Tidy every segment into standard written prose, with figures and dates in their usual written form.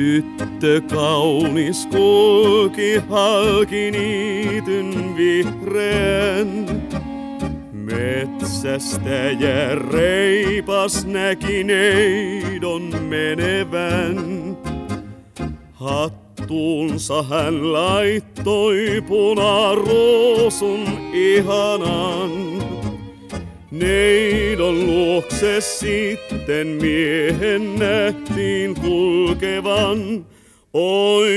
Tyttö kaunis kulki halki niityn vihreän. Metsästäjä reipas näki neidon menevän. Hattuunsa hän laittoi punaruusun ihanan. Neidon luokse sitten miehen nähtiin kulkevan. Oi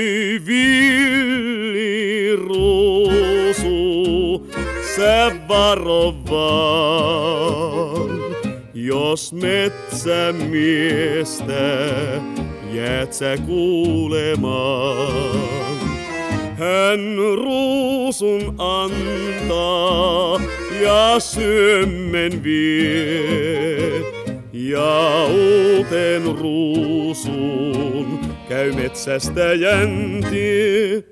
villi ruusu, sä varo vaan, jos metsämiestä jäät sä kuulemaan. Hän ruusun antaa ja syömmen vie, ja uuteen ruusuun käy metsästäjän tie.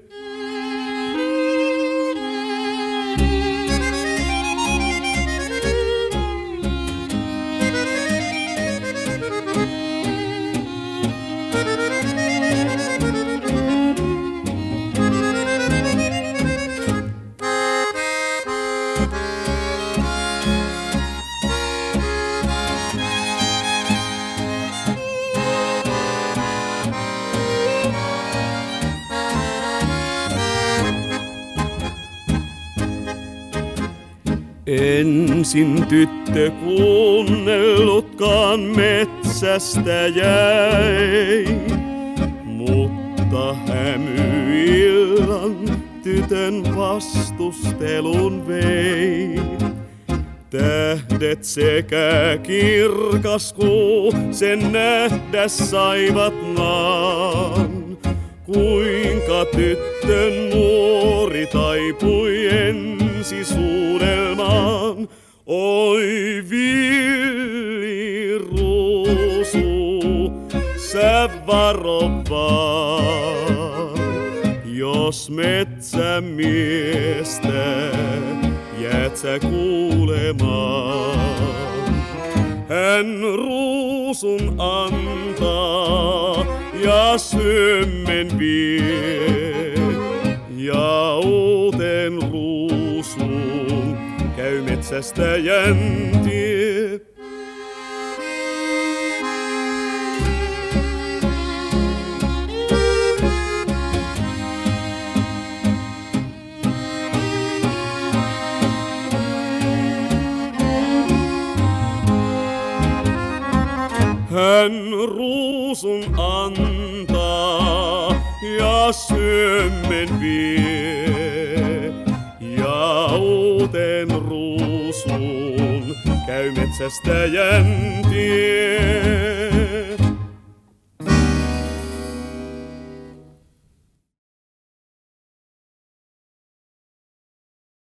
Ensin tyttö kuunnellutkaan metsästäjää ei, mutta hämyillan tytön vastustelun vei. Tähdet sekä kirkas kuu sen nähdä saivat maan, kuinka tyttön nuori taipui ensisuudelmaan. Oi villi ruusu, sä varo vaan, jos metsämiestä jäät sä kuulemaan. Hän ruusun antaa ja syömmen vie, ja uuteen ruusuun käy metsästäjän tie. Hän ruusun antaa ja syömmen vie, ja uuteen ruusuun käy metsästäjän tie.